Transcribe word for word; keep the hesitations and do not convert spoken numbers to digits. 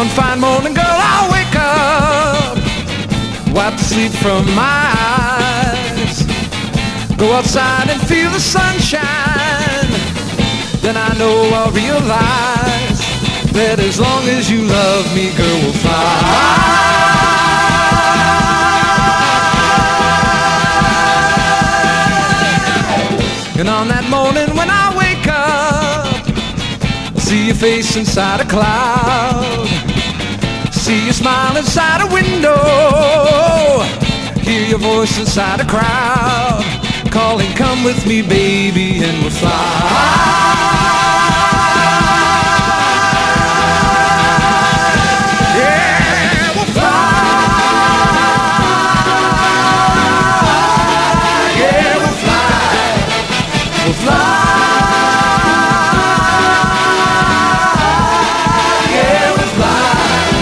One fine morning, girl, I'll wake up, wipe the sleep from my eyes, go outside and feel the sunshine. Then I know I'll realize that as long as you love me, girl, we'll fly. And on that morning when I wake up, I see your face inside a cloud, see you smile inside a window, hear your voice inside a crowd, calling, come with me, baby, and we'll fly.